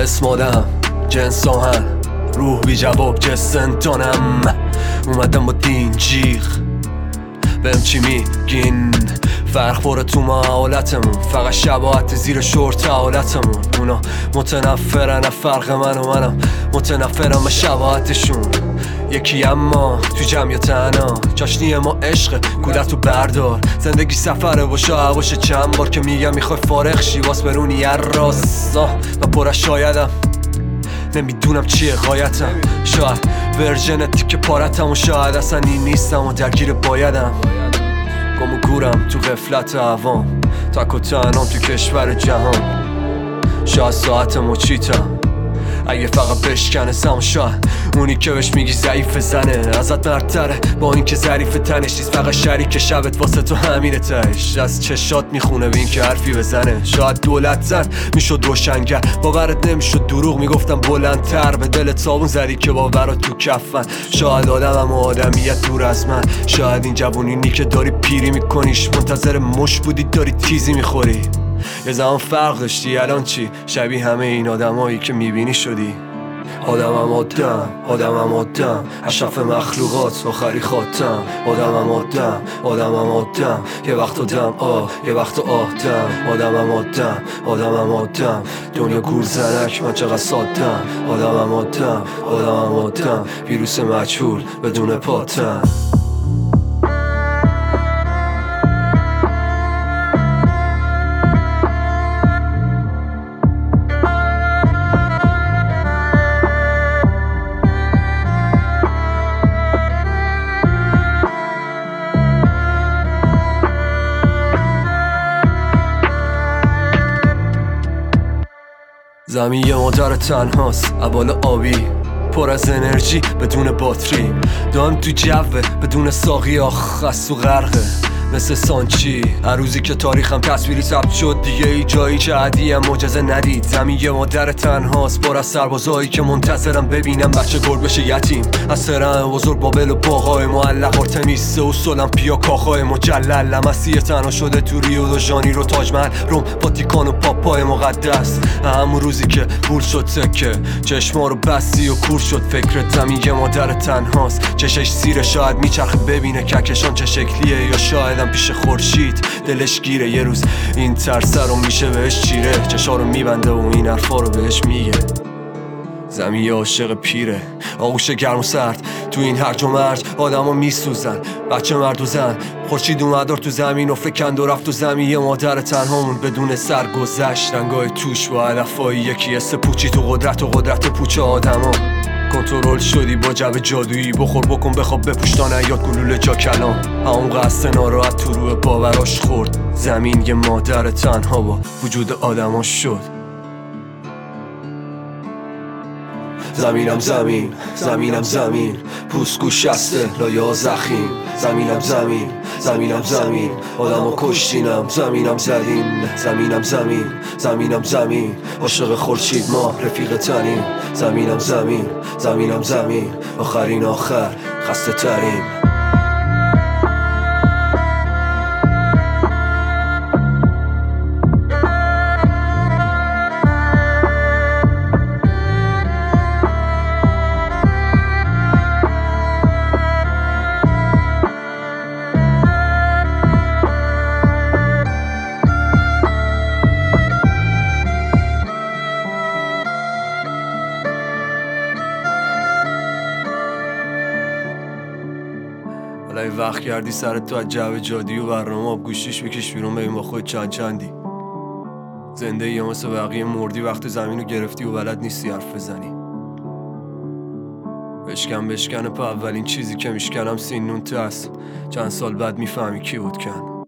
جسم آدم، جنس آهن، روح بی جواب جسنتانم. اومدم با دین جیغ، بهم چی میگین؟ فرق باره تو ما حالتمون، فقط شباهت زیر شورت حالتمون. اونا متنفرن از فرق من و منم متنفرم از شباهتشون. یکی اما تو جمع یا تنها، چاشنی ما عشقه کولتو بردار. زندگی سفره و شاید باشه چند بار که میگم میخوای فارغ شی واس برونی راستا. من پر از شایدم، نمیدونم چیه غایتم. شاید ورژن تیک پارتم و شاید اصلا این نیستم و درگیر بایدم. گم و گورم تو غفلت عوام، تک و تنهام تو کشور جهان. شاید ساعت مچیتم اگه فقط بشکنه سم. شاید اونی که بهش میگی ضعیف زنه ازت مردتره، با این که ظریف تنش نیست فقط شریک شبت واسه تو همینه تهش. از چشات میخونه بین که حرفی بزنه. شاید دولت زن میشد روشنگر، باورت نمیشد دروغ میگفتم بلندتر. به دل صابون زدی که باورات تو کفن. شاید آدمم و آدمیت دور از من. شاید این جوونینی که داری پیری میکنیش منتظر مش بودی داری تیزی میخوری. یه زمان فرق داشتی الان چی؟ شبیه همه این آدمایی که میبینی شدی. آدمم آدم اشرف مخلوقات آخری خاتم. آدمم آدم یه وقت آدم یه وقت آدم. آدمم آدم دنیا گور زنک من چقدر سادم. آدمم آدم ویروس مجهول بدون پاتم. زمین یه مادر تنهاست عبال آبی پر از انرژی بدون باتری. دام تو جوه بدون ساقی آخ از تو غرقه مثل سانچی. هر روزی که تاریخم تصویری ثبت شد دیگه ای جایی که عدیم معجزه ندید. زمین یه مادر تنهاست پر از سربازایی که منتظرم ببینم بچه گرگ بشه یتیم. از سرم بزرگ بابل و باقای معلق آرتمیس و سولمپیا کاخای مجلل. لمسی تنها شده تو ریو دو ژانیرو تاج محل روم واتیکان و پاپای مقدس. همون روزی که پول شد سکه چشما رو بستی و کور شد فکرت. زمین یه مادر تنهاست چشش سیره شاید میچرخه ببینه کهکشان چه شکلیه. یا شاید پیش خورشید دلش گیره یه روز این ترسه رو میشه بهش چیره. چشا رو میبنده و این حرفا رو بهش میگه. زمین یه عاشق پیره آغوش گرم و سرد تو این هرج و مرج آدم ها میسوزن. بچه مرد و زن خورشید اومدار تو زمین و فکند و رفت تو زمین. یه مادر تنهامون بدون سرگذشت رنگای توش با علفایی یکی است پوچی تو قدرت و قدرت پوچ آدم ها. کنترل شدی با جو جادویی بخور بکن بخواب بپوش تا نیاد گلوله جا کلام. همون قصد ناراحت تو روح باوراش خورد. زمین یه مادر تنها با وجود آدماش شد. زمینم زمین پوسکو شسته لایه زخیم. زمینم زمین آدمو کشتینم. زمینم زمین عاشق خورشید ما رفیق تنیم. زمینم زمین آخرین آخر خسته ترین. حالا این وقت کردی سرت تو از جو جادی و برنامه آب گوشیش بکش بیرون ببین با خود چندی. زنده یا مثل بقیه مردی وقت زمینو گرفتی و بلد نیستی حرف بزنی. بشکن پا اولین چیزی که میشکنم سینون تو هست. چند سال بعد میفهمی کی بود کن.